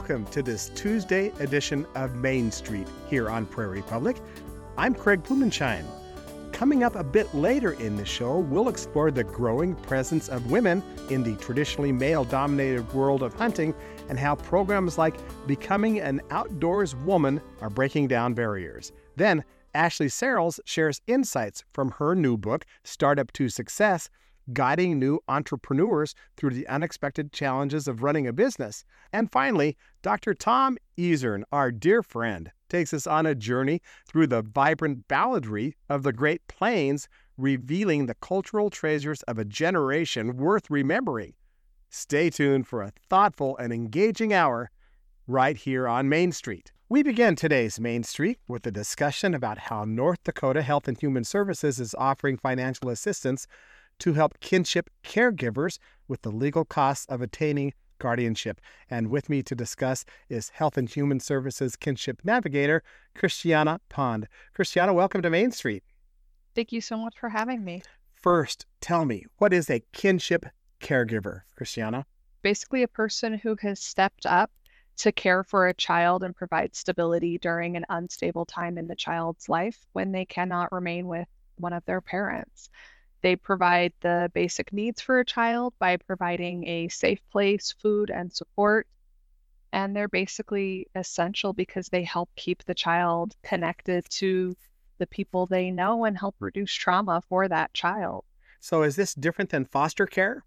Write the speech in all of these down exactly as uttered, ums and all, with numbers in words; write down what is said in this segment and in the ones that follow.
welcome to this Tuesday edition of Main Street here on Prairie Public. I'm Craig Blumenshine. Coming up a bit later in the show, we'll explore the growing presence of women in the traditionally male-dominated world of hunting and how programs like Becoming an Outdoors Woman are breaking down barriers. Then, Ashley Sarles shares insights from her new book, Startup to Success, guiding new entrepreneurs through the unexpected challenges of running a business. And finally, Doctor Tom Ezern, our dear friend, takes us on a journey through the vibrant balladry of the Great Plains, revealing the cultural treasures of a generation worth remembering. Stay tuned for a thoughtful and engaging hour right here on Main Street. We begin today's Main Street with a discussion about how North Dakota Health and Human Services is offering financial assistance to help kinship caregivers with the legal costs of attaining guardianship. And with me to discuss is Health and Human Services Kinship Navigator, Christiana Pond. Christiana, welcome to Main Street. Thank you so much for having me. First, tell me, what is a kinship caregiver, Christiana? Basically, a person who has stepped up to care for a child and provide stability during an unstable time in the child's life when they cannot remain with one of their parents. They provide the basic needs for a child by providing a safe place, food, and support. And they're basically essential because they help keep the child connected to the people they know and help reduce trauma for that child. So is this different than foster care?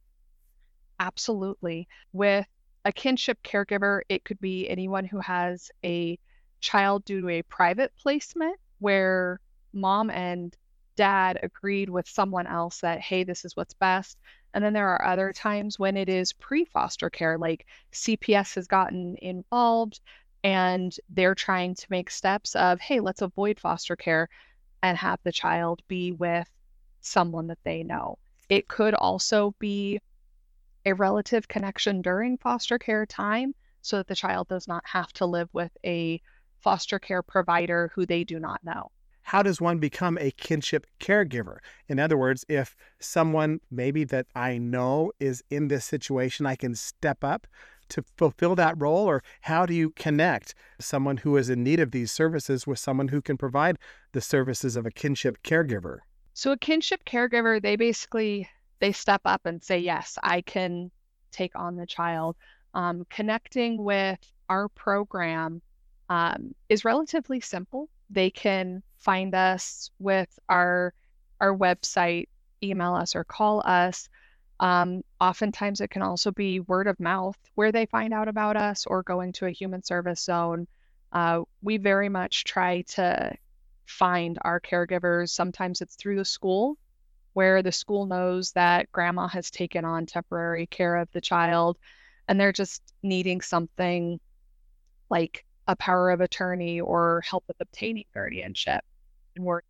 Absolutely. With a kinship caregiver, it could be anyone who has a child due to a private placement where mom and dad agreed with someone else that, hey, this is what's best. And then there are other times when it is pre-foster care, like C P S has gotten involved and they're trying to make steps of, hey, let's avoid foster care and have the child be with someone that they know. It could also be a relative connection during foster care time so that the child does not have to live with a foster care provider who they do not know. How does one become a kinship caregiver? In other words, if someone maybe that I know is in this situation, I can step up to fulfill that role? Or how do you connect someone who is in need of these services with someone who can provide the services of a kinship caregiver? So a kinship caregiver, they basically, they step up and say, yes, I can take on the child. Um, connecting with our program um, is relatively simple. They can find us with our our website, email us or call us. Um, oftentimes it can also be word of mouth where they find out about us or going to a human service zone. Uh, we very much try to find our caregivers. Sometimes it's through the school where the school knows that grandma has taken on temporary care of the child and they're just needing something like a power of attorney or help with obtaining guardianship. And we're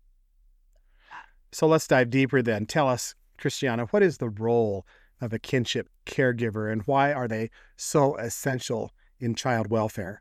So let's dive deeper then. Tell us, Christiana, what is the role of a kinship caregiver and why are they so essential in child welfare?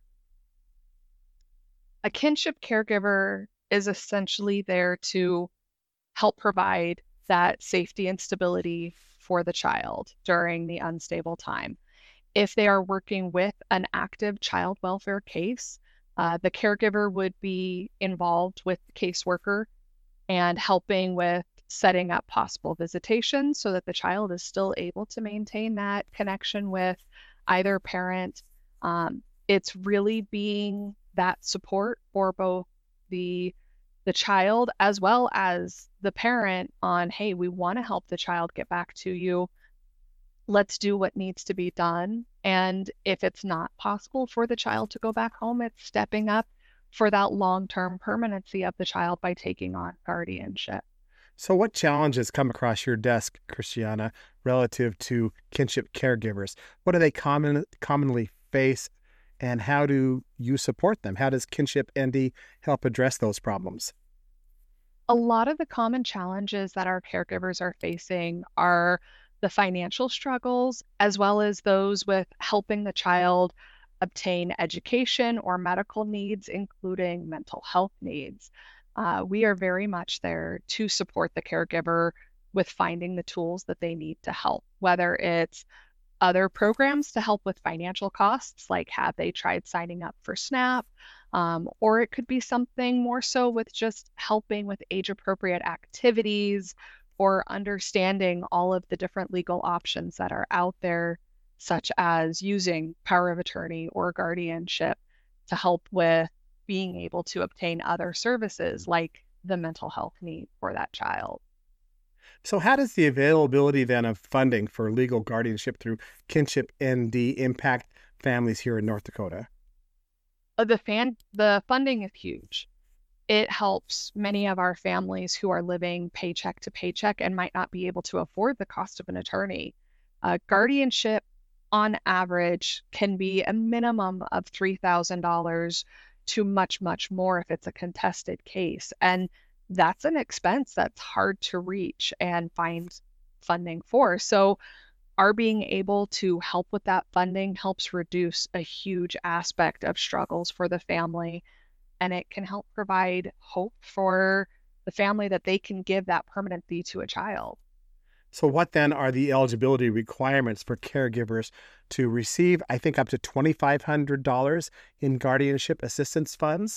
A kinship caregiver is essentially there to help provide that safety and stability for the child during the unstable time. If they are working with an active child welfare case, uh, the caregiver would be involved with the caseworker and helping with setting up possible visitations so that the child is still able to maintain that connection with either parent. Um, it's really being that support for both the the child as well as the parent on, hey, we want to help the child get back to you. Let's do what needs to be done. And if it's not possible for the child to go back home, it's stepping up for that long-term permanency of the child by taking on guardianship. So what challenges come across your desk, Christiana, relative to kinship caregivers? What do they common, commonly face and how do you support them? How does Kinship N D help address those problems? A lot of the common challenges that our caregivers are facing are the financial struggles, as well as those with helping the child obtain education or medical needs, including mental health needs. Uh, we are very much there to support the caregiver with finding the tools that they need to help, whether it's other programs to help with financial costs, like have they tried signing up for SNAP? Um, or it could be something more so with just helping with age-appropriate activities or understanding all of the different legal options that are out there, such as using power of attorney or guardianship to help with being able to obtain other services like the mental health need for that child. So, how does the availability then of funding for legal guardianship through Kinship N D impact families here in North Dakota? Uh, The fan the funding is huge. It helps many of our families who are living paycheck to paycheck and might not be able to afford the cost of an attorney. Uh, guardianship, on average, can be a minimum of three thousand dollars to much, much more if it's a contested case. And that's an expense that's hard to reach and find funding for. So, our being able to help with that funding helps reduce a huge aspect of struggles for the family, and it can help provide hope for the family that they can give that permanent fee to a child. So, what then are the eligibility requirements for caregivers to receive, I think, up to twenty-five hundred dollars in guardianship assistance funds?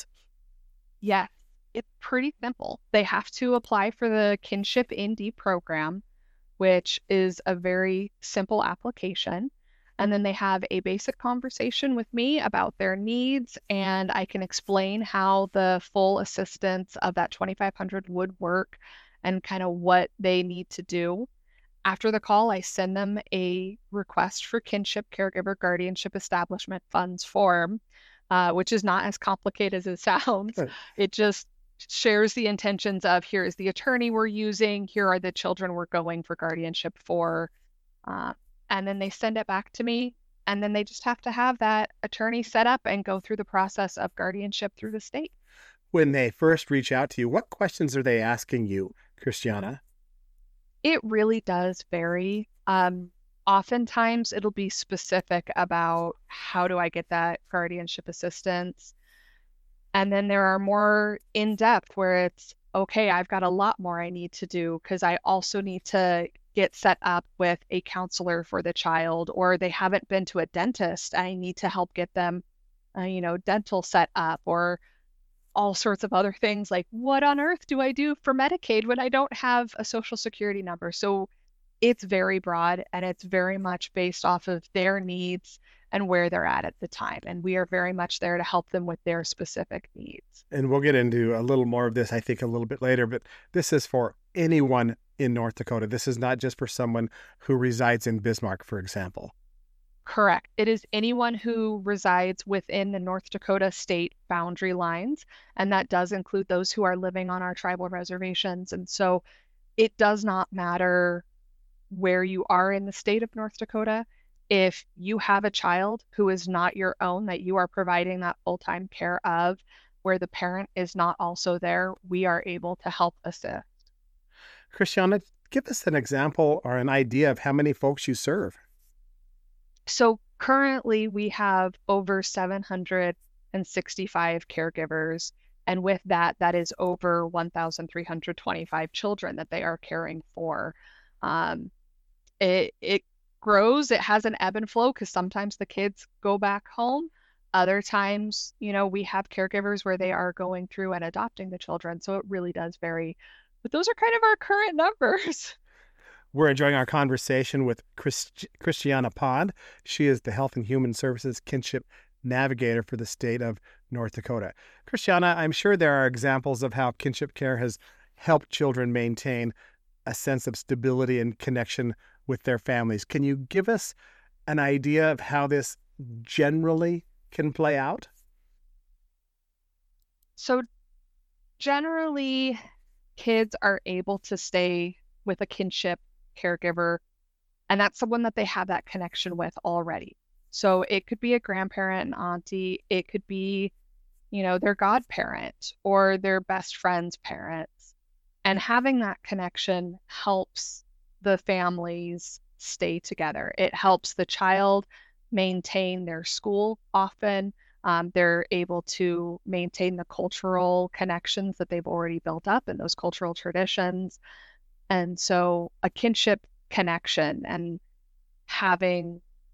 Yes, it's pretty simple. They have to apply for the Kinship N D program, which is a very simple application. And then they have a basic conversation with me about their needs, and I can explain how the full assistance of that twenty-five hundred would work and kind of what they need to do. After the call, I send them a request for kinship caregiver guardianship establishment funds form, uh, which is not as complicated as it sounds. Good. It just shares the intentions of here is the attorney we're using, here are the children we're going for guardianship for. Uh, and then they send it back to me. And then they just have to have that attorney set up and go through the process of guardianship through the state. When they first reach out to you, what questions are they asking you, Christiana? It really does vary. Um, oftentimes it'll be specific about how do I get that guardianship assistance. And then there are more in depth where it's, okay, I've got a lot more I need to do because I also need to get set up with a counselor for the child, or they haven't been to a dentist. I need to help get them, uh, you know, dental set up, or all sorts of other things like what on earth do I do for Medicaid when I don't have a social security number? So it's very broad and it's very much based off of their needs and where they're at at the time. And we are very much there to help them with their specific needs. And we'll get into a little more of this, I think, a little bit later, but this is for anyone in North Dakota. This is not just for someone who resides in Bismarck, for example. Correct. It is anyone who resides within the North Dakota state boundary lines, and that does include those who are living on our tribal reservations. And so it does not matter where you are in the state of North Dakota. If you have a child who is not your own, that you are providing that full-time care of, where the parent is not also there, we are able to help assist. Christiana, give us an example or an idea of how many folks you serve. So currently we have over seven hundred sixty-five caregivers. And with that, that is over one thousand three hundred twenty-five children that they are caring for. Um, it, it grows, it has an ebb and flow because sometimes the kids go back home. Other times, you know, we have caregivers where they are going through and adopting the children. So it really does vary. But those are kind of our current numbers. We're enjoying our conversation with Christ- Christiana Pond. She is the Health and Human Services Kinship Navigator for the state of North Dakota. Christiana, I'm sure there are examples of how kinship care has helped children maintain a sense of stability and connection with their families. Can you give us an idea of how this generally can play out? So generally, kids are able to stay with a kinship caregiver, and that's someone that they have that connection with already. So it could be a grandparent, an auntie, it could be, you know, their godparent or their best friend's parents. And having that connection helps the families stay together. It helps the child maintain their school often. Um, they're able to maintain the cultural connections that they've already built up and those cultural traditions. And so a kinship connection and having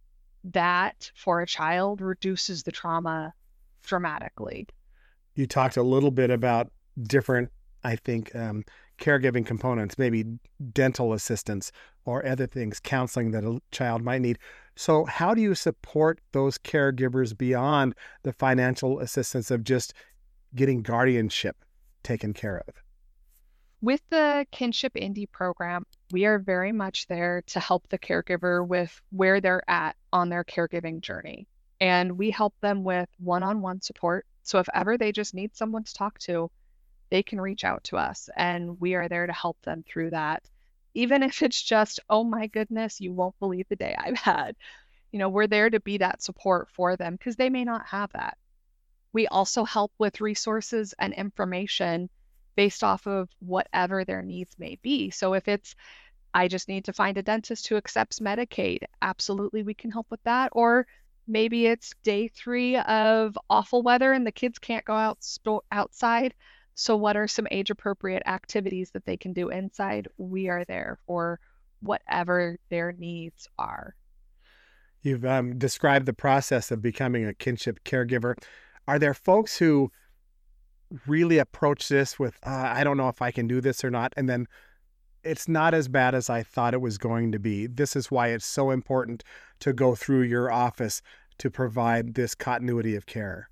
that for a child reduces the trauma dramatically. You talked a little bit about different, I think, um, caregiving components, maybe dental assistance or other things, counseling that a child might need. So how do you support those caregivers beyond the financial assistance of just getting guardianship taken care of? With the Kinship Indie program, we are very much there to help the caregiver with where they're at on their caregiving journey. And we help them with one-on-one support. So if ever they just need someone to talk to, they can reach out to us and we are there to help them through that. Even if it's just, oh my goodness, you won't believe the day I've had. You know, we're there to be that support for them because they may not have that. We also help with resources and information based off of whatever their needs may be. So if it's, I just need to find a dentist who accepts Medicaid, absolutely we can help with that. Or maybe it's day three of awful weather and the kids can't go out sto- outside. So what are some age appropriate activities that they can do inside? We are there for whatever their needs are. You've um, described the process of becoming a kinship caregiver. Are there folks who really approach this with, uh, I don't know if I can do this or not, and then it's not as bad as I thought it was going to be? This is why it's so important to go through your office to provide this continuity of care.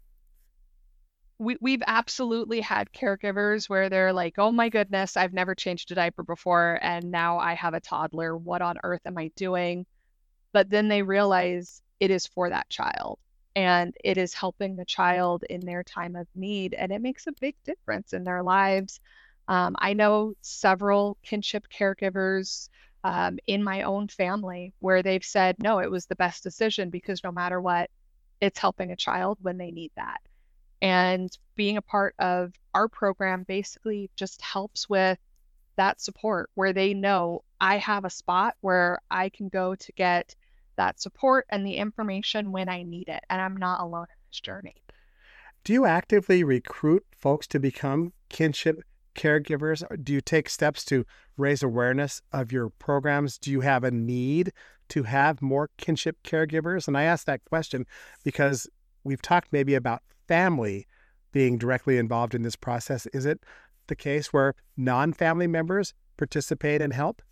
We, we've absolutely had caregivers where they're like, oh my goodness, I've never changed a diaper before, and now I have a toddler. What on earth am I doing? But then they realize it is for that child and it is helping the child in their time of need. And it makes a big difference in their lives. Um, I know several kinship caregivers um, in my own family where they've said, no, it was the best decision because no matter what, it's helping a child when they need that. And being a part of our program basically just helps with that support where they know I have a spot where I can go to get that support and the information when I need it. And I'm not alone in this journey. Do you actively recruit folks to become kinship caregivers? Do you take steps to raise awareness of your programs? Do you have a need to have more kinship caregivers? And I ask that question because we've talked maybe about family being directly involved in this process. Is it the case where non-family members participate and help?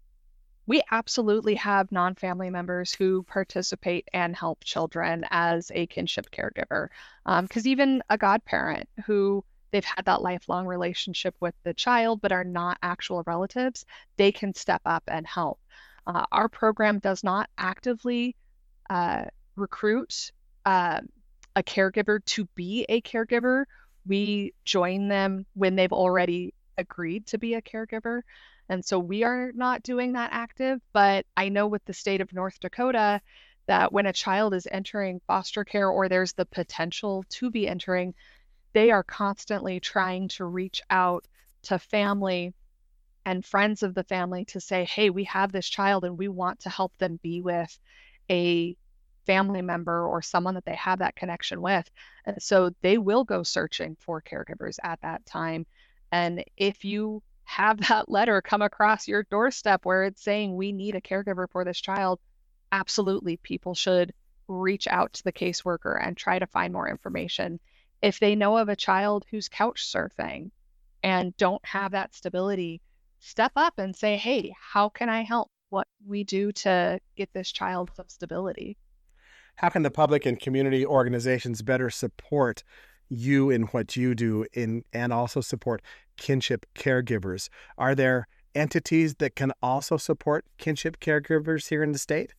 We absolutely have non-family members who participate and help children as a kinship caregiver. Because um, even a godparent who they've had that lifelong relationship with the child but are not actual relatives, they can step up and help. Uh, our program does not actively uh, recruit uh, a caregiver to be a caregiver. We join them when they've already agreed to be a caregiver. And so we are not doing that active, but I know with the state of North Dakota that when a child is entering foster care or there's the potential to be entering, they are constantly trying to reach out to family and friends of the family to say, hey, we have this child and we want to help them be with a family member or someone that they have that connection with. And so they will go searching for caregivers at that time. And if you have that letter come across your doorstep where it's saying we need a caregiver for this child, absolutely people should reach out to the caseworker and try to find more information. If they know of a child who's couch surfing and don't have that stability, step up and say, hey, how can I help? What we do to get this child some stability. How can the public and community organizations better support you in what you do in and also support kinship caregivers? Are there entities that can also support kinship caregivers here in the state?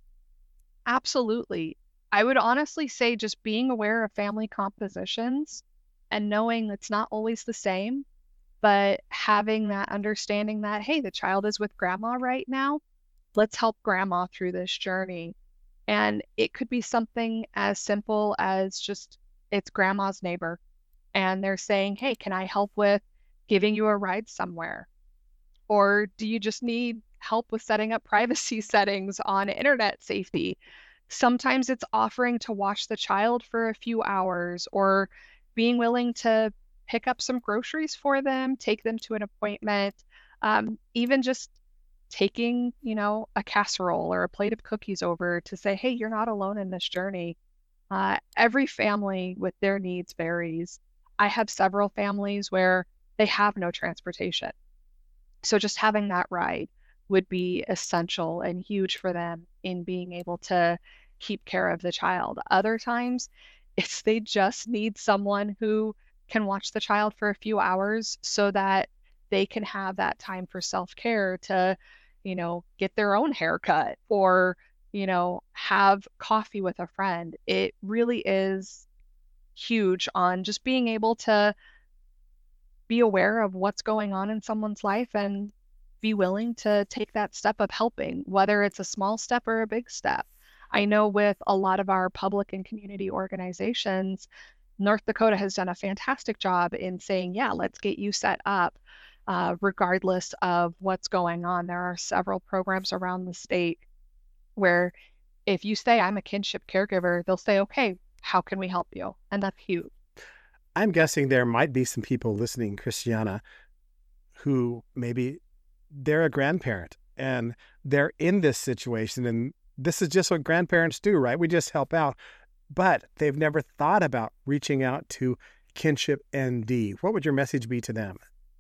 Absolutely. I would honestly say just being aware of family compositions and knowing it's not always the same, but having that understanding that, hey, the child is with grandma right now. Let's help grandma through this journey. And it could be something as simple as just it's grandma's neighbor and they're saying, hey, can I help with giving you a ride somewhere? Or do you just need help with setting up privacy settings on internet safety? Sometimes it's offering to watch the child for a few hours or being willing to pick up some groceries for them, take them to an appointment, um, even just taking, you know, a casserole or a plate of cookies over to say, hey, you're not alone in this journey. Uh, every family with their needs varies. I have several families where they have no transportation. So just having that ride would be essential and huge for them in being able to keep care of the child. Other times, it's they just need someone who can watch the child for a few hours so that they can have that time for self-care to, you know, get their own haircut or, you know, have coffee with a friend. It really is huge on just being able to be aware of what's going on in someone's life and be willing to take that step of helping, whether it's a small step or a big step. I know with a lot of our public and community organizations, North Dakota has done a fantastic job in saying, yeah, let's get you set up, uh, regardless of what's going on. There are several programs around the state where if you say, I'm a kinship caregiver, they'll say, okay, how can we help you? And that's huge. I'm guessing there might be some people listening, Christiana, who maybe they're a grandparent and they're in this situation. And this is just what grandparents do, right? We just help out. But they've never thought about reaching out to Kinship N D. What would your message be to them?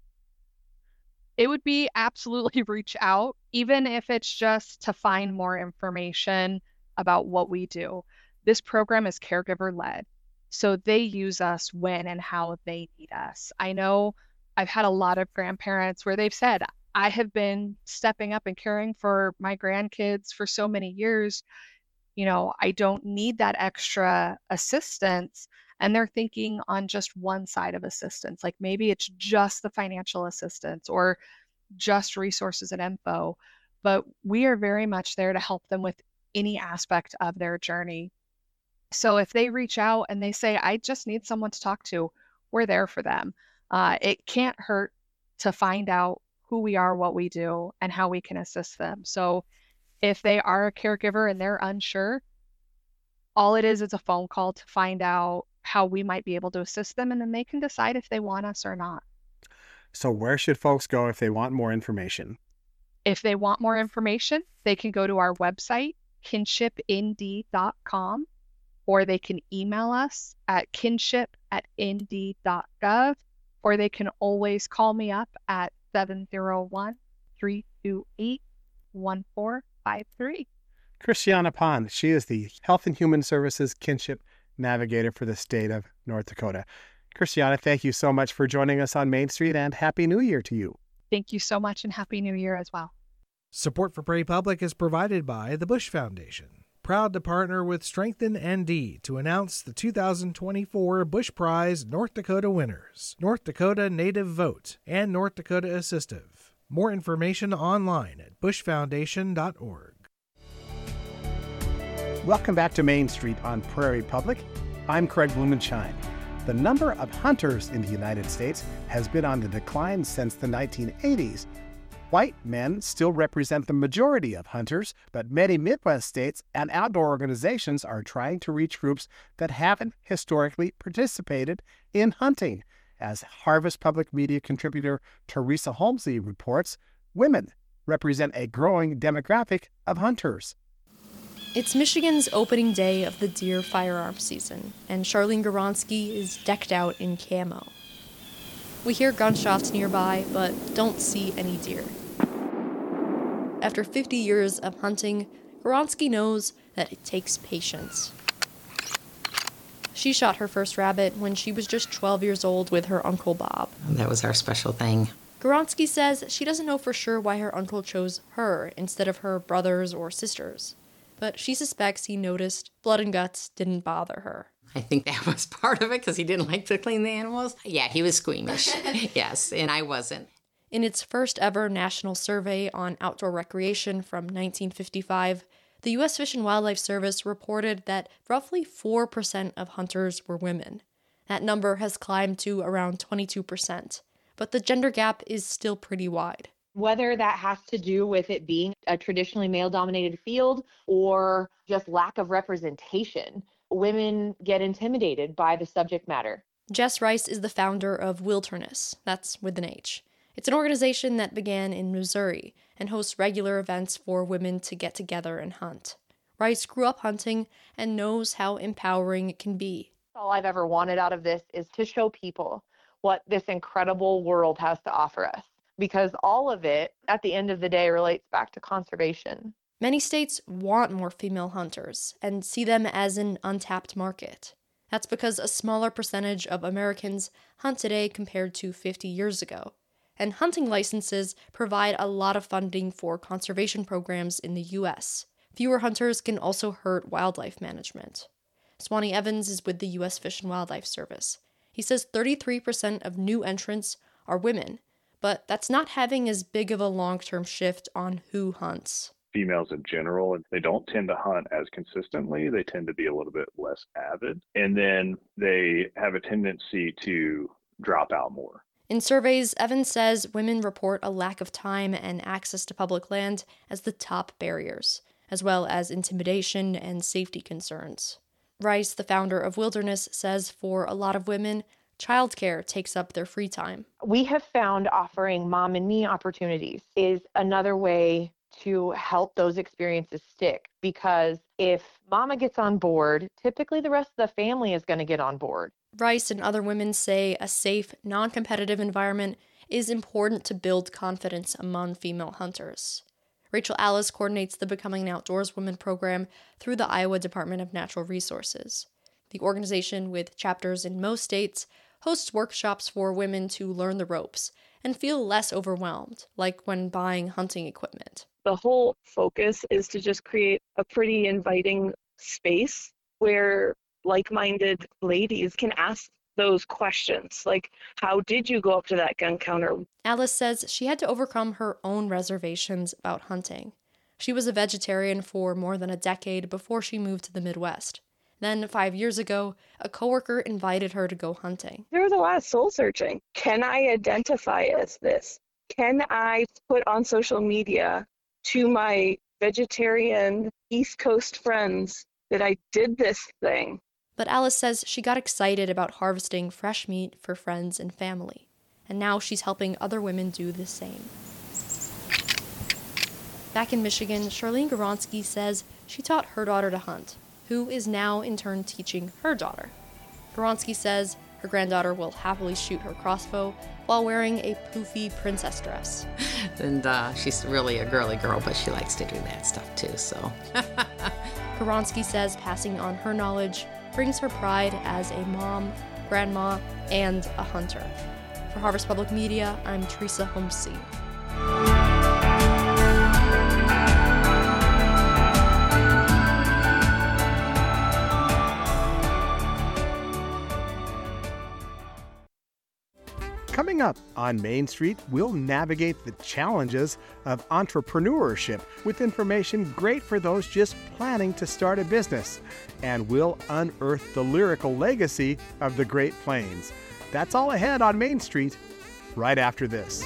It would be absolutely reach out, even if it's just to find more information about what we do. This program is caregiver led. So they use us when and how they need us. I know I've had a lot of grandparents where they've said, I have been stepping up and caring for my grandkids for so many years. You know, I don't need that extra assistance. And they're thinking on just one side of assistance. Like maybe it's just the financial assistance or just resources and info. But we are very much there to help them with any aspect of their journey. So if they reach out and they say, I just need someone to talk to, we're there for them. Uh, it can't hurt to find out who we are, what we do, and how we can assist them. So if they are a caregiver and they're unsure, all it is is a phone call to find out how we might be able to assist them, and then they can decide if they want us or not. So where should folks go if they want more information? If they want more information, they can go to our website, kinship n d dot com. Or they can email us at kinship at n d dot gov, or they can always call me up at seven zero one, three two eight, one four five three. Christiana Pond, she is the Health and Human Services Kinship Navigator for the state of North Dakota. Christiana, thank you so much for joining us on Main Street, and Happy New Year to you. Thank you so much, and Happy New Year as well. Support for Prairie Public is provided by the Bush Foundation, proud to partner with Strengthen N D to announce the two thousand twenty-four Bush Prize North Dakota winners, North Dakota Native Vote, and North Dakota Assistive. More information online at bush foundation dot org. Welcome back to Main Street on Prairie Public. I'm Craig Blumenshine. The number of hunters in the United States has been on the decline since the nineteen eighties. White men still represent the majority of hunters, but many Midwest states and outdoor organizations are trying to reach groups that haven't historically participated in hunting. As Harvest Public Media contributor Teresa Holmesy reports, women represent a growing demographic of hunters. It's Michigan's opening day of the deer firearm season, and Charlene Goronsky is decked out in camo. We hear gunshots nearby, but don't see any deer. After fifty years of hunting, Goronsky knows that it takes patience. She shot her first rabbit when she was just twelve years old with her Uncle Bob. That was our special thing. Goronsky says she doesn't know for sure why her uncle chose her instead of her brothers or sisters, but she suspects he noticed blood and guts didn't bother her. I think that was part of it because he didn't like to clean the animals. Yeah, he was squeamish. Yes, and I wasn't. In its first ever national survey on outdoor recreation from nineteen fifty-five, the U S Fish and Wildlife Service reported that roughly four percent of hunters were women. That number has climbed to around twenty-two percent, but the gender gap is still pretty wide. Whether that has to do with it being a traditionally male-dominated field or just lack of representation, women get intimidated by the subject matter. Jess Rice is the founder of Wilderness, that's with an H. It's an organization that began in Missouri and hosts regular events for women to get together and hunt. Rice grew up hunting and knows how empowering it can be. All I've ever wanted out of this is to show people what this incredible world has to offer us, because all of it, at the end of the day, relates back to conservation. Many states want more female hunters and see them as an untapped market. That's because a smaller percentage of Americans hunt today compared to fifty years ago. And hunting licenses provide a lot of funding for conservation programs in the U S. Fewer hunters can also hurt wildlife management. Swanee Evans is with the U S Fish and Wildlife Service. He says thirty-three percent of new entrants are women, but that's not having as big of a long-term shift on who hunts. Females in general, they don't tend to hunt as consistently. They tend to be a little bit less avid. And then they have a tendency to drop out more. In surveys, Evans says women report a lack of time and access to public land as the top barriers, as well as intimidation and safety concerns. Rice, the founder of Wilderness, says for a lot of women, childcare takes up their free time. We have found offering mom and me opportunities is another way to help those experiences stick, because if mama gets on board, typically the rest of the family is going to get on board. Rice and other women say a safe, non-competitive environment is important to build confidence among female hunters. Rachel Alice coordinates the Becoming an Outdoors Women program through the Iowa Department of Natural Resources. The organization, with chapters in most states, hosts workshops for women to learn the ropes and feel less overwhelmed, like when buying hunting equipment. The whole focus is to just create a pretty inviting space where like-minded ladies can ask those questions, like, how did you go up to that gun counter? Alice says she had to overcome her own reservations about hunting. She was a vegetarian for more than a decade before she moved to the Midwest. Then, five years ago, a coworker invited her to go hunting. There was a lot of soul searching. Can I identify as this? Can I put on social media to my vegetarian East Coast friends that I did this thing? But Alice says she got excited about harvesting fresh meat for friends and family, and now she's helping other women do the same. Back in Michigan, Charlene Goronsky says she taught her daughter to hunt, who is now in turn teaching her daughter. Goronsky says her granddaughter will happily shoot her crossbow while wearing a poofy princess dress. And uh, she's really a girly girl, but she likes to do that stuff too, so. Goronsky says passing on her knowledge brings her pride as a mom, grandma, and a hunter. For Harvest Public Media, I'm Teresa Homsey. Coming up on Main Street, we'll navigate the challenges of entrepreneurship with information great for those just planning to start a business. And we'll unearth the lyrical legacy of the Great Plains. That's all ahead on Main Street, right after this.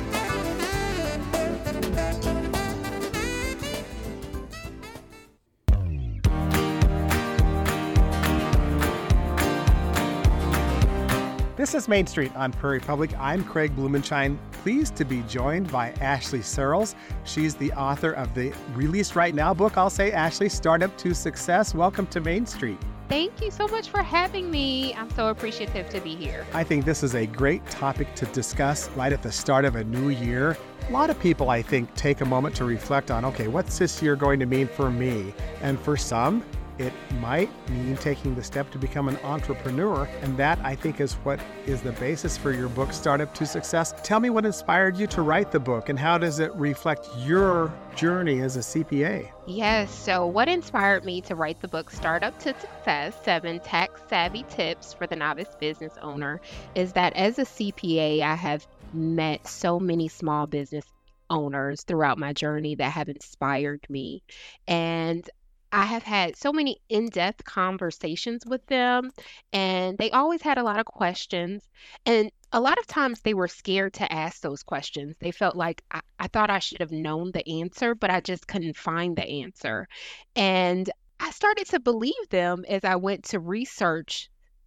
This is Main Street on Prairie Public. I'm Craig Blumenshine. Pleased to be joined by Ashley Searles. She's the author of the released right now book, I'll say, Ashley, Startup to Success. Welcome to Main Street. Thank you so much for having me. I'm so appreciative to be here. I think this is a great topic to discuss right at the start of a new year. A lot of people, I think, take a moment to reflect on, okay, what's this year going to mean for me? And for some, it might mean taking the step to become an entrepreneur, and that, I think, is what is the basis for your book, Startup to Success. Tell me what inspired you to write the book, and how does it reflect your journey as a C P A? Yes, so what inspired me to write the book, Startup to Success, Seven Tax-Savvy Tips for the Novice Business Owner, is that as a C P A, I have met so many small business owners throughout my journey that have inspired me. And I have had so many in-depth conversations with them, and they always had a lot of questions. And a lot of times they were scared to ask those questions. They felt like I, I thought I should have known the answer, but I just couldn't find the answer. And I started to believe them as I went to research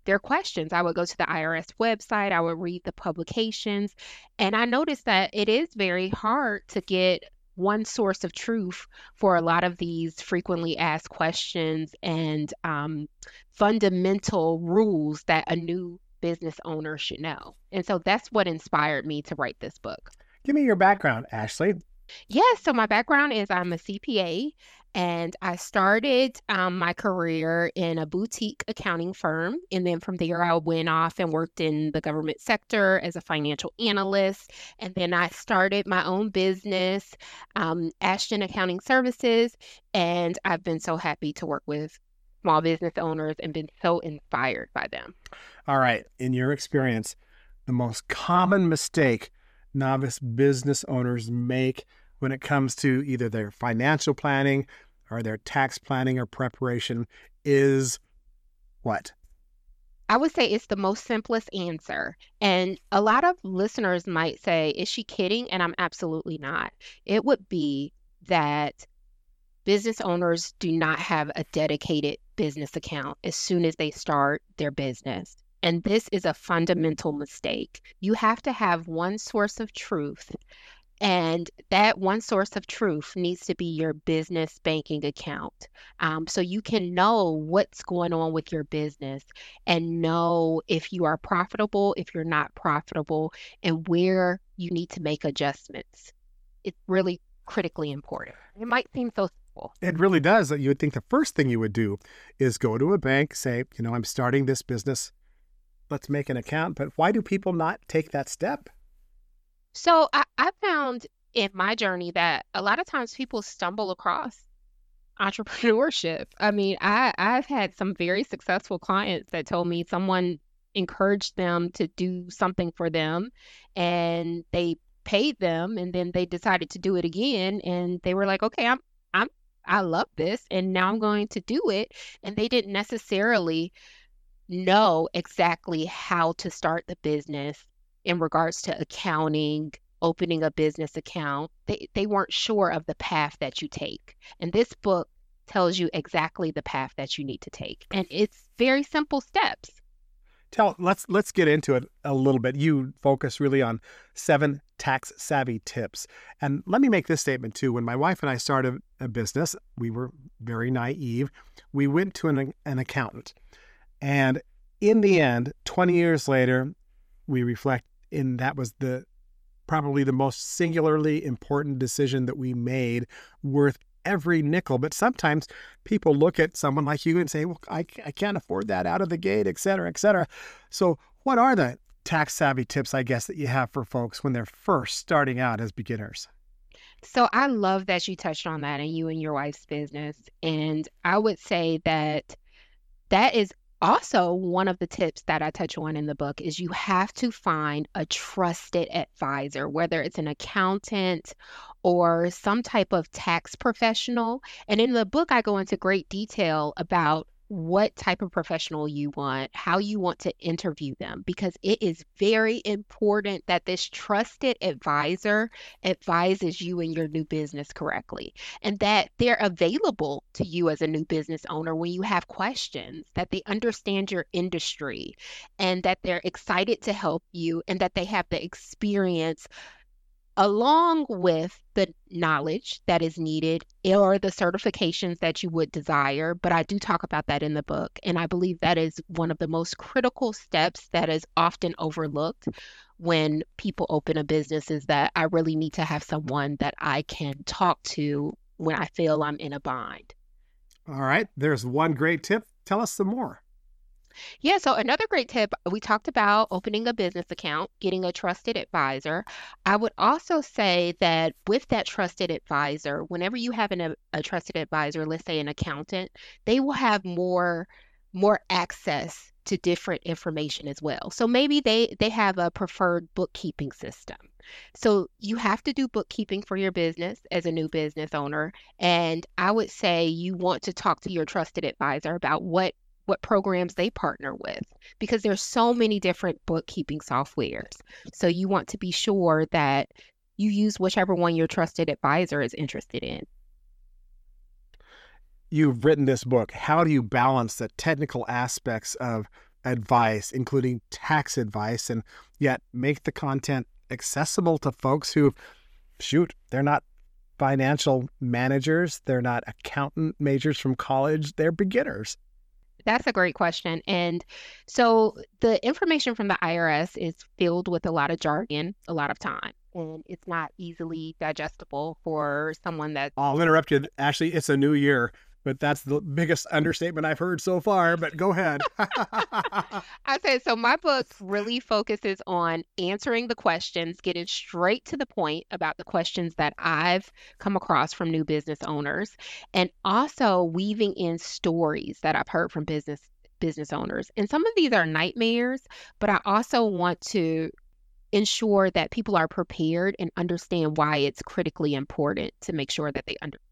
their questions. I would go to the I R S website, I would read the publications, and I noticed that it is very hard to get one source of truth for a lot of these frequently asked questions and um, fundamental rules that a new business owner should know. And so that's what inspired me to write this book. Give me your background, Ashley. Yes, so my background is I'm a C P A, and I started um, my career in a boutique accounting firm. And then from there, I went off and worked in the government sector as a financial analyst. And then I started my own business, um, Ashton Accounting Services. And I've been so happy to work with small business owners and been so inspired by them. All right. In your experience, the most common mistake novice business owners make when it comes to either their financial planning or their tax planning or preparation is what? I would say it's the most simplest answer. And a lot of listeners might say, is she kidding? And I'm absolutely not. It would be that business owners do not have a dedicated business account as soon as they start their business. And this is a fundamental mistake. You have to have one source of truth. And that one source of truth needs to be your business banking account. Um, so you can know what's going on with your business and know if you are profitable, if you're not profitable, and where you need to make adjustments. It's really critically important. It might seem so simple. It really does. You would think the first thing you would do is go to a bank, say, you know, I'm starting this business. Let's make an account. But why do people not take that step? So I, I found in my journey that a lot of times people stumble across entrepreneurship. I mean, I, I've had some very successful clients that told me someone encouraged them to do something for them and they paid them and then they decided to do it again and they were like, okay, I'm I'm I love this and now I'm going to do it. And they didn't necessarily know exactly how to start the business in regards to accounting, opening a business account. They they weren't sure of the path that you take. And this book tells you exactly the path that you need to take. And it's very simple steps. Tell let's let's get into it a little bit. You focus really on seven tax savvy tips. And let me make this statement too. When my wife and I started a business, we were very naive. We went to an an accountant. And in the end, twenty years later, we reflect in that was the probably the most singularly important decision that we made, worth every nickel. But sometimes people look at someone like you and say, well, I, I can't afford that out of the gate, et cetera, et cetera. So what are the tax savvy tips, I guess, that you have for folks when they're first starting out as beginners? So I love that you touched on that and you and your wife's business. And I would say that that is also one of the tips that I touch on in the book is you have to find a trusted advisor, whether it's an accountant or some type of tax professional. And in the book, I go into great detail about what type of professional you want, how you want to interview them, because it is very important that this trusted advisor advises you in your new business correctly, and that they're available to you as a new business owner when you have questions, that they understand your industry, and that they're excited to help you, and that they have the experience along with the knowledge that is needed or the certifications that you would desire. But I do talk about that in the book. And I believe that is one of the most critical steps that is often overlooked when people open a business, is that I really need to have someone that I can talk to when I feel I'm in a bind. All right. There's one great tip. Tell us some more. Yeah, so another great tip, we talked about opening a business account, getting a trusted advisor. I would also say that with that trusted advisor, whenever you have an, a, a trusted advisor, let's say an accountant, they will have more more access to different information as well. So maybe they, they have a preferred bookkeeping system. So you have to do bookkeeping for your business as a new business owner. And I would say you want to talk to your trusted advisor about what what programs they partner with, because there's so many different bookkeeping softwares. So you want to be sure that you use whichever one your trusted advisor is interested in. You've written this book. How do you balance the technical aspects of advice, including tax advice, and yet make the content accessible to folks who, shoot, they're not financial managers, they're not accountant majors from college, they're beginners? That's a great question. And so the information from the I R S is filled with a lot of jargon, a lot of time, and it's not easily digestible for someone that. I'll interrupt you. Actually, it's a new year, but that's the biggest understatement I've heard so far, but go ahead. I said, so my book really focuses on answering the questions, getting straight to the point about the questions that I've come across from new business owners, and also weaving in stories that I've heard from business business owners. And some of these are nightmares, but I also want to ensure that people are prepared and understand why it's critically important to make sure that they understand.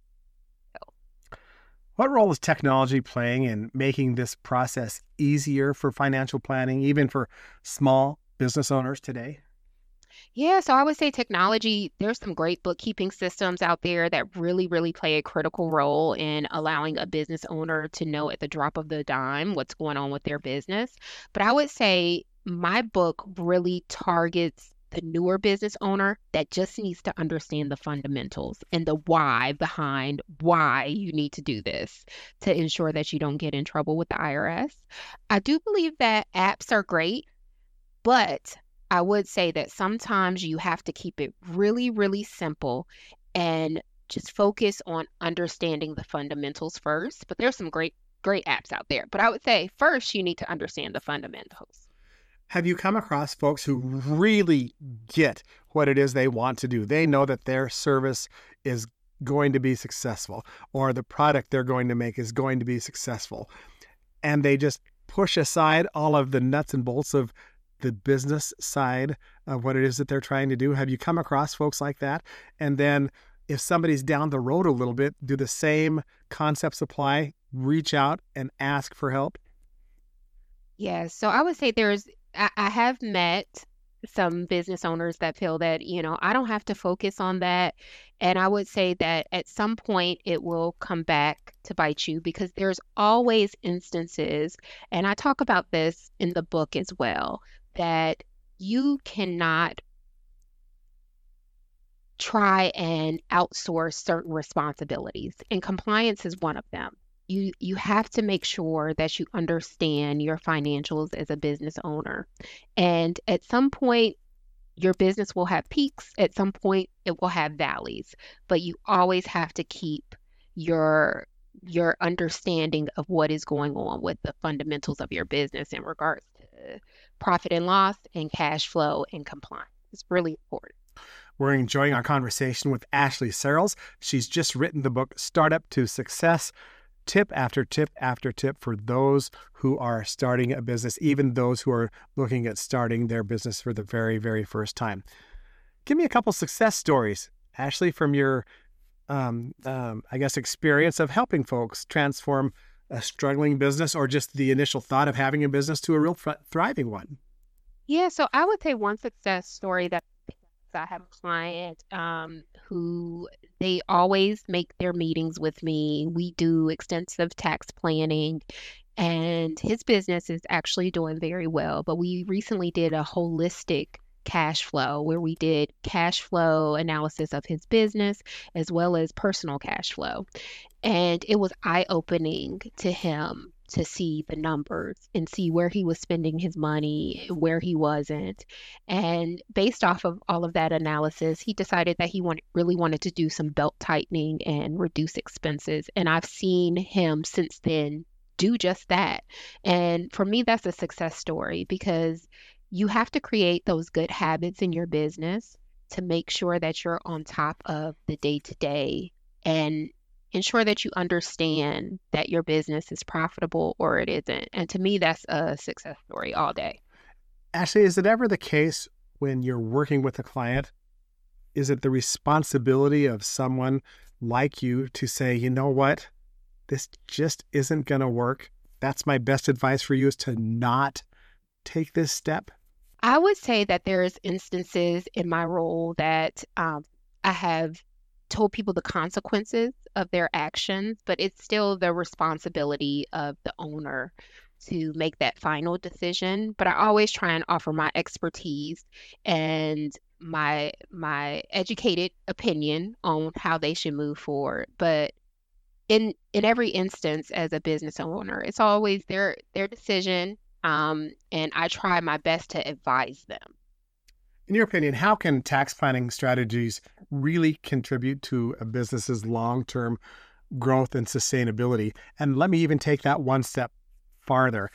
What role is technology playing in making this process easier for financial planning, even for small business owners today? Yeah, so I would say technology, there's some great bookkeeping systems out there that really, really play a critical role in allowing a business owner to know at the drop of the dime what's going on with their business. But I would say my book really targets the newer business owner that just needs to understand the fundamentals and the why behind why you need to do this to ensure that you don't get in trouble with the I R S. I do believe that apps are great, but I would say that sometimes you have to keep it really, really simple and just focus on understanding the fundamentals first. But there's some great, great apps out there. But I would say first you need to understand the fundamentals. Have you come across folks who really get what it is they want to do? They know that their service is going to be successful, or the product they're going to make is going to be successful, and they just push aside all of the nuts and bolts of the business side of what it is that they're trying to do? Have you come across folks like that? And then if somebody's down the road a little bit, do the same concepts apply? Reach out and ask for help? Yeah, so I would say there's I, I have met some business owners that feel that, you know, I don't have to focus on that. And I would say that at some point it will come back to bite you, because there's always instances, and I talk about this in the book as well, that you cannot try and outsource certain responsibilities, and compliance is one of them. You you have to make sure that you understand your financials as a business owner. And at some point, your business will have peaks. At some point, it will have valleys. But you always have to keep your your understanding of what is going on with the fundamentals of your business in regards to profit and loss and cash flow and compliance. It's really important. We're enjoying our conversation with Ashley Sarles. She's just written the book, Startup to Success. Tip after tip after tip for those who are starting a business, even those who are looking at starting their business for the very, very first time. Give me a couple success stories, Ashley, from your, um, um, I guess, experience of helping folks transform a struggling business, or just the initial thought of having a business to a real th- thriving one. Yeah, so I would say one success story that I have a client um, who they always make their meetings with me. We do extensive tax planning, and his business is actually doing very well. But we recently did a holistic cash flow where we did cash flow analysis of his business as well as personal cash flow. And it was eye-opening to him to see the numbers and see where he was spending his money, where he wasn't. And based off of all of that analysis, he decided that he wanted, really wanted to do some belt tightening and reduce expenses. And I've seen him since then do just that. And for me, that's a success story, because you have to create those good habits in your business to make sure that you're on top of the day-to-day and ensure that you understand that your business is profitable or it isn't. And to me, that's a success story all day. Ashley, is it ever the case when you're working with a client, is it the responsibility of someone like you to say, you know what, this just isn't going to work? That's my best advice for you, is to not take this step? I would say that there's instances in my role that um, I have told people the consequences of their actions, but it's still the responsibility of the owner to make that final decision, but I always try and offer my expertise and my my educated opinion on how they should move forward. But in in every instance as a business owner, it's always their their decision, um, and I try my best to advise them. In your opinion, how can tax planning strategies really contribute to a business's long-term growth and sustainability? And let me even take that one step farther.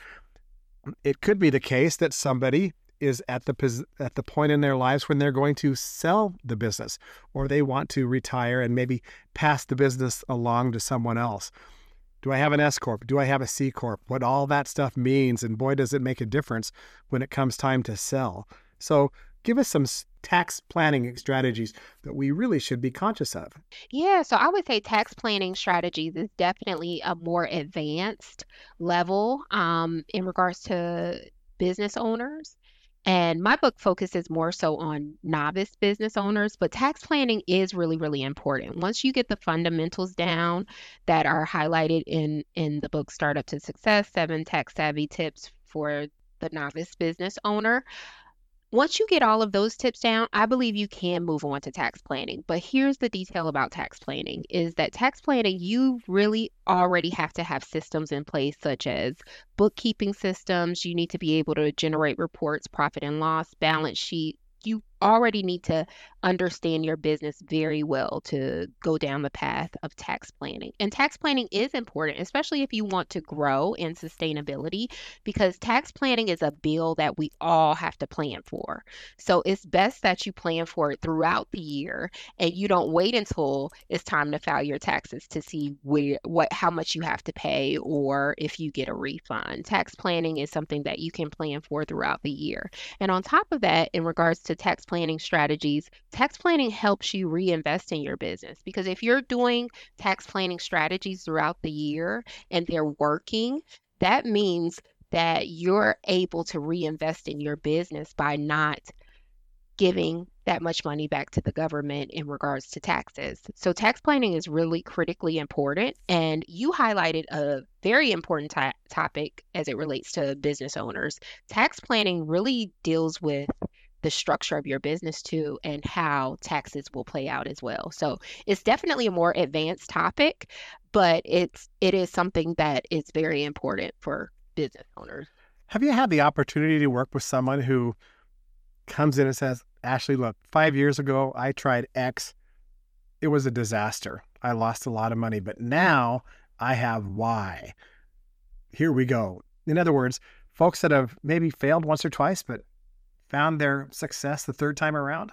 It could be the case that somebody is at the at the point in their lives when they're going to sell the business, or they want to retire and maybe pass the business along to someone else. Do I have an S Corp? Do I have a C Corp? What all that stuff means, and boy, does it make a difference when it comes time to sell. So give us some tax planning strategies that we really should be conscious of. Yeah, so I would say tax planning strategies is definitely a more advanced level um, in regards to business owners. And my book focuses more so on novice business owners, but tax planning is really, really important. Once you get the fundamentals down that are highlighted in, in the book Startup to Success, Seven Tax Savvy Tips for the Novice Business Owner, once you get all of those tips down, I believe you can move on to tax planning. But here's the detail about tax planning is that tax planning, you really already have to have systems in place, such as bookkeeping systems. You need to be able to generate reports, profit and loss, balance sheet. You already need to understand your business very well to go down the path of tax planning. And tax planning is important, especially if you want to grow in sustainability, because tax planning is a bill that we all have to plan for. So it's best that you plan for it throughout the year and you don't wait until it's time to file your taxes to see where, what, how much you have to pay or if you get a refund. Tax planning is something that you can plan for throughout the year. And on top of that, in regards to tax planning strategies, tax planning helps you reinvest in your business, because if you're doing tax planning strategies throughout the year and they're working, that means that you're able to reinvest in your business by not giving that much money back to the government in regards to taxes. So tax planning is really critically important, and you highlighted a very important t- topic as it relates to business owners. Tax planning really deals with the structure of your business too, and how taxes will play out as well. So it's definitely a more advanced topic, but it's it is something that is very important for business owners. Have you had the opportunity to work with someone who comes in and says, Ashley, look, five years ago, I tried X. It was a disaster. I lost a lot of money, but now I have Y. Here we go. In other words, folks that have maybe failed once or twice, but found their success the third time around?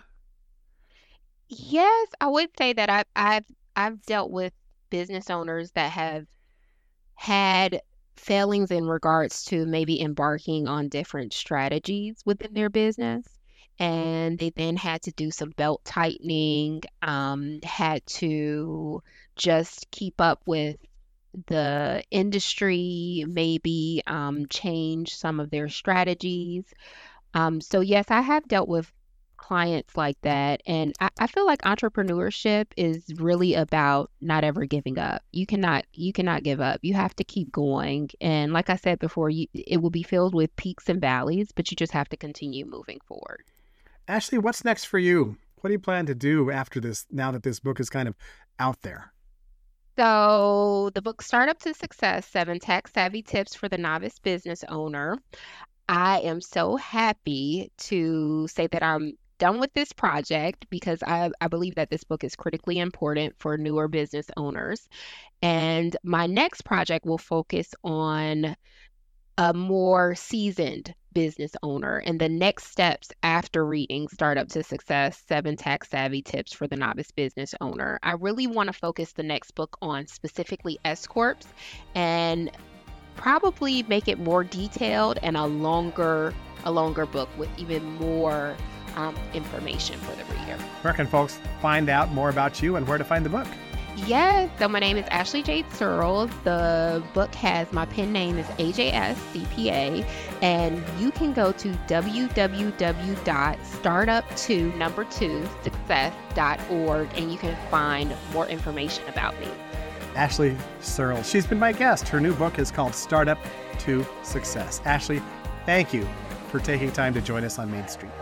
Yes, I would say that I've I've I've dealt with business owners that have had failings in regards to maybe embarking on different strategies within their business. And they then had to do some belt tightening, um, had to just keep up with the industry, maybe um, change some of their strategies. Um, so yes, I have dealt with clients like that. And I, I feel like entrepreneurship is really about not ever giving up. You cannot, you cannot give up. You have to keep going. And like I said before, you, it will be filled with peaks and valleys, but you just have to continue moving forward. Ashley, what's next for you? What do you plan to do after this, now that this book is kind of out there? So the book Startup to Success, Seven Tax Savvy Tips for the Novice Business Owner. I am so happy to say that I'm done with this project, because I, I believe that this book is critically important for newer business owners. And my next project will focus on a more seasoned business owner and the next steps after reading Startup to Success, Seven Tax Savvy Tips for the Novice Business Owner. I really want to focus the next book on specifically S Corps and probably make it more detailed and a longer, a longer book with even more um, information for the reader. Where can folks find out more about you and where to find the book? Yes, so my name is Ashley Jade Searles. The book has, my pen name is A J S C P A, and you can go to w w w dot startup to number two success dot org and you can find more information about me. Ashley Searle. She's been my guest. Her new book is called Startup to Success. Ashley, thank you for taking time to join us on Main Street.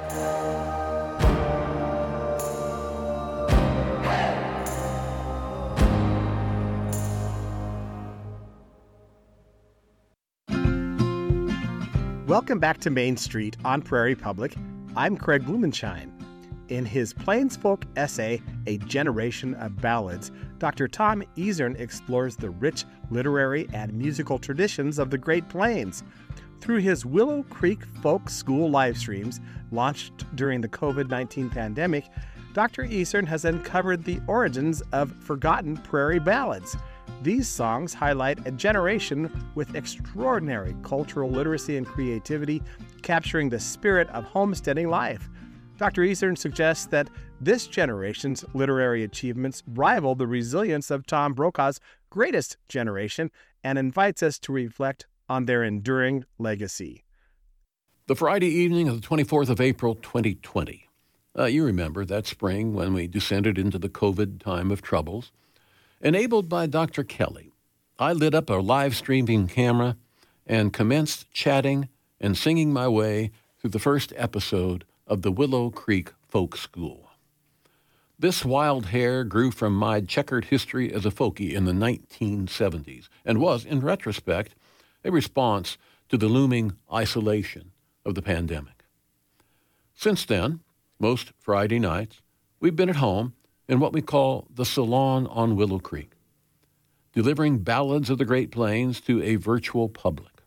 Welcome back to Main Street on Prairie Public. I'm Craig Blumenshine. In his Plainsfolk essay, A Generation of Ballads, Doctor Tom Easern explores the rich literary and musical traditions of the Great Plains. Through his Willow Creek Folk School live streams, launched during the covid nineteen pandemic, Doctor Easern has uncovered the origins of forgotten prairie ballads. These songs highlight a generation with extraordinary cultural literacy and creativity, capturing the spirit of homesteading life. Doctor Easern suggests that this generation's literary achievements rival the resilience of Tom Brokaw's greatest generation and invites us to reflect on their enduring legacy. The Friday evening of the twenty-fourth of April, twenty twenty. Uh, you remember that spring when we descended into the COVID time of troubles. Enabled by Doctor Kelly, I lit up a live streaming camera and commenced chatting and singing my way through the first episode of the Willow Creek Folk School. This wild hair grew from my checkered history as a folkie in the nineteen seventies and was, in retrospect, a response to the looming isolation of the pandemic. Since then, most Friday nights, we've been at home in what we call the Salon on Willow Creek, delivering ballads of the Great Plains to a virtual public.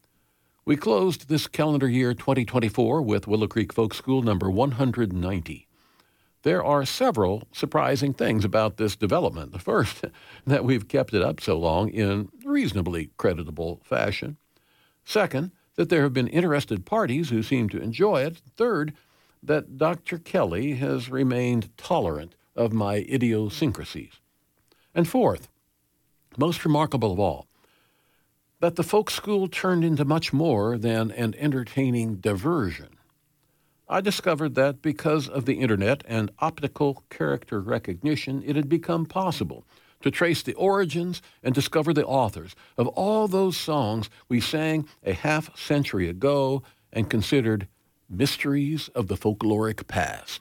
We closed this calendar year twenty twenty-four with Willow Creek Folk School number one hundred ninety. There are several surprising things about this development. The first, that we've kept it up so long in reasonably creditable fashion. Second, that there have been interested parties who seem to enjoy it. Third, that Doctor Kelly has remained tolerant of my idiosyncrasies. And fourth, most remarkable of all, that the folk school turned into much more than an entertaining diversion. I discovered that because of the internet and optical character recognition, it had become possible to trace the origins and discover the authors of all those songs we sang a half century ago and considered mysteries of the folkloric past.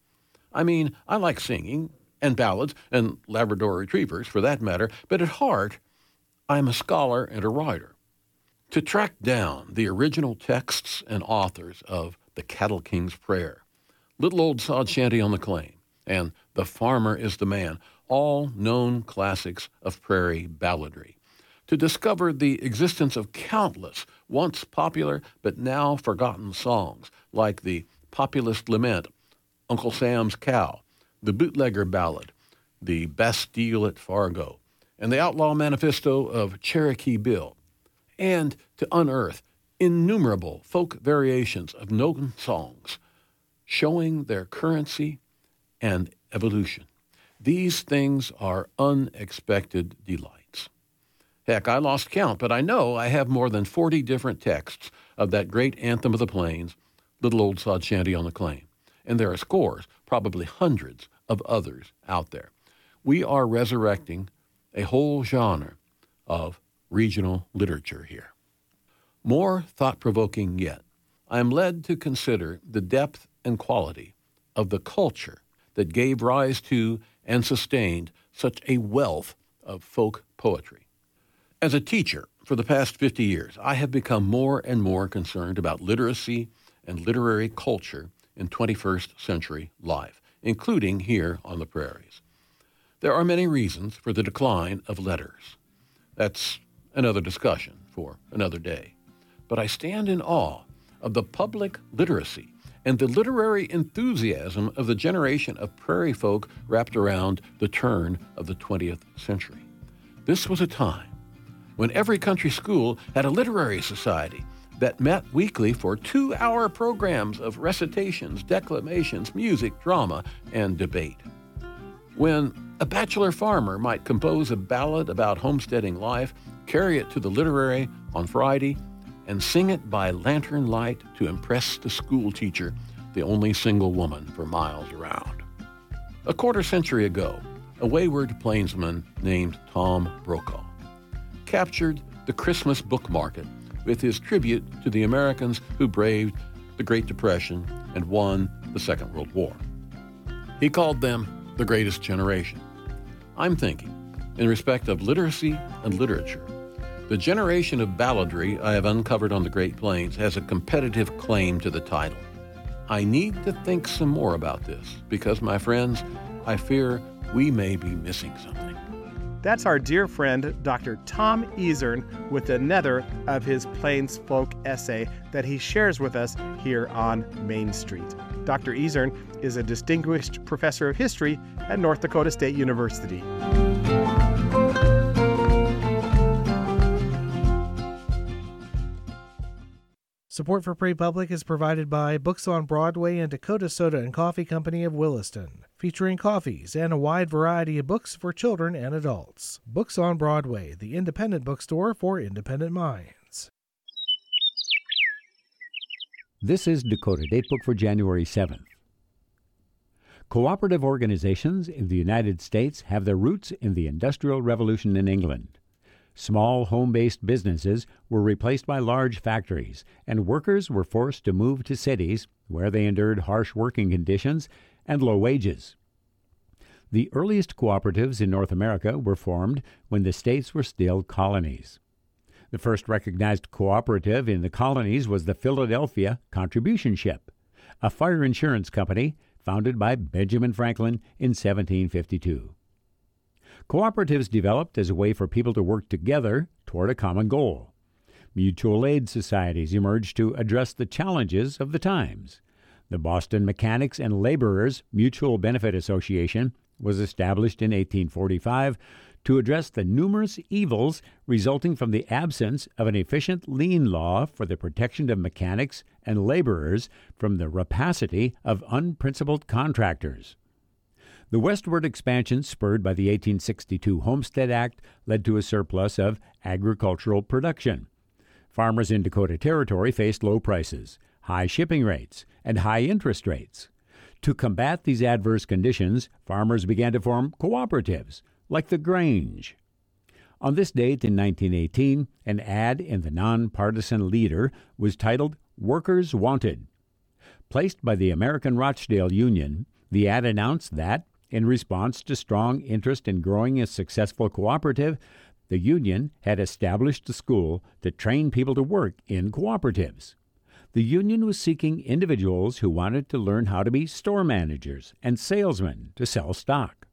I mean, I like singing, and ballads, and Labrador retrievers, for that matter, but at heart, I'm a scholar and a writer. To track down the original texts and authors of The Cattle King's Prayer, Little Old Sod Shanty on the Claim, and The Farmer is the Man, all known classics of prairie balladry. To discover the existence of countless once popular but now forgotten songs, like the populist lament, Uncle Sam's Cow, the Bootlegger Ballad, the Bastille at Fargo, and the Outlaw Manifesto of Cherokee Bill, and to unearth innumerable folk variations of known songs showing their currency and evolution. These things are unexpected delights. Heck, I lost count, but I know I have more than forty different texts of that great anthem of the plains, Little Old Sod Shanty on the Claim. And there are scores, probably hundreds, of others out there. We are resurrecting a whole genre of regional literature here. More thought-provoking yet, I am led to consider the depth and quality of the culture that gave rise to and sustained such a wealth of folk poetry. As a teacher for the past fifty years, I have become more and more concerned about literacy and literary culture in twenty-first century life, including here on the prairies. There are many reasons for the decline of letters. That's another discussion for another day. But I stand in awe of the public literacy and the literary enthusiasm of the generation of prairie folk wrapped around the turn of the twentieth century. This was a time when every country school had a literary society that met weekly for two-hour programs of recitations, declamations, music, drama, and debate. When a bachelor farmer might compose a ballad about homesteading life, carry it to the literary on Friday, and sing it by lantern light to impress the school teacher, the only single woman for miles around. A quarter century ago, a wayward plainsman named Tom Brokaw captured the Christmas book market with his tribute to the Americans who braved the Great Depression and won the Second World War. He called them the greatest generation. I'm thinking, in respect of literacy and literature, the generation of balladry I have uncovered on the Great Plains has a competitive claim to the title. I need to think some more about this because, my friends, I fear we may be missing something. That's our dear friend, Doctor Tom Isern, with another of his Plains folk essay that he shares with us here on Main Street. Doctor Isern is a distinguished professor of history at North Dakota State University. Support for Prairie Public is provided by Books on Broadway and Dakota Soda and Coffee Company of Williston, featuring coffees and a wide variety of books for children and adults. Books on Broadway, the independent bookstore for independent minds. This is Dakota Datebook for January seventh. Cooperative organizations in the United States have their roots in the Industrial Revolution in England. Small home-based businesses were replaced by large factories, and workers were forced to move to cities where they endured harsh working conditions and low wages. The earliest cooperatives in North America were formed when the states were still colonies. The first recognized cooperative in the colonies was the Philadelphia Contribution Ship, a fire insurance company founded by Benjamin Franklin in seventeen fifty-two. Cooperatives developed as a way for people to work together toward a common goal. Mutual aid societies emerged to address the challenges of the times. The Boston Mechanics and Laborers Mutual Benefit Association was established in eighteen forty-five to address the numerous evils resulting from the absence of an efficient lien law for the protection of mechanics and laborers from the rapacity of unprincipled contractors. The westward expansion spurred by the eighteen sixty-two Homestead Act led to a surplus of agricultural production. Farmers in Dakota Territory faced low prices, high shipping rates, and high interest rates. To combat these adverse conditions, farmers began to form cooperatives, like the Grange. On this date in nineteen eighteen, an ad in the Nonpartisan Leader was titled Workers Wanted. Placed by the American Rochdale Union, the ad announced that, in response to strong interest in growing a successful cooperative, the union had established a school to train people to work in cooperatives. The union was seeking individuals who wanted to learn how to be store managers and salesmen to sell stock.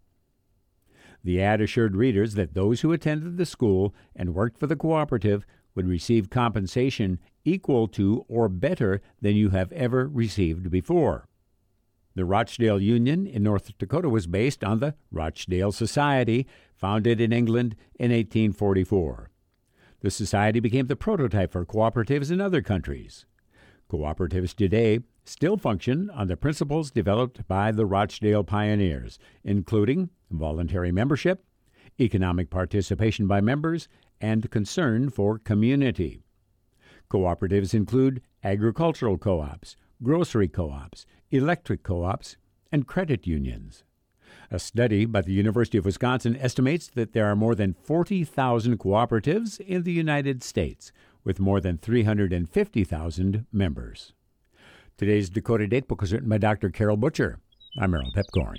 The ad assured readers that those who attended the school and worked for the cooperative would receive compensation equal to or better than you have ever received before. The Rochdale Union in North Dakota was based on the Rochdale Society, founded in England in eighteen forty-four. The society became the prototype for cooperatives in other countries. Cooperatives today still function on the principles developed by the Rochdale pioneers, including voluntary membership, economic participation by members, and concern for community. Cooperatives include agricultural co-ops, grocery co-ops, electric co-ops, and credit unions. A study by the University of Wisconsin estimates that there are more than forty thousand cooperatives in the United States, with more than three hundred fifty thousand members. Today's Dakota Datebook was written by Doctor Carol Butcher. I'm Merrill Pepcorn.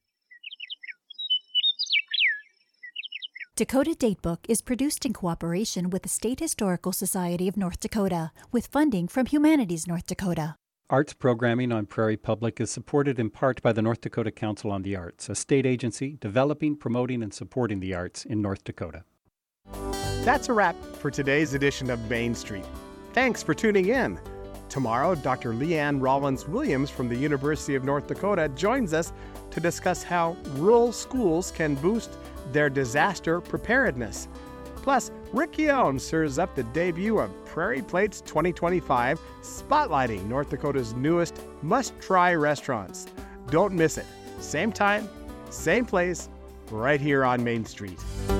Dakota Datebook is produced in cooperation with the State Historical Society of North Dakota, with funding from Humanities North Dakota. Arts programming on Prairie Public is supported in part by the North Dakota Council on the Arts, a state agency developing, promoting, and supporting the arts in North Dakota. That's a wrap for today's edition of Main Street. Thanks for tuning in. Tomorrow, Doctor Leanne Rollins-Williams from the University of North Dakota joins us to discuss how rural schools can boost their disaster preparedness. Plus, Rick Young serves up the debut of Prairie Plates twenty twenty-five, spotlighting North Dakota's newest must-try restaurants. Don't miss it. Same time, same place, right here on Main Street.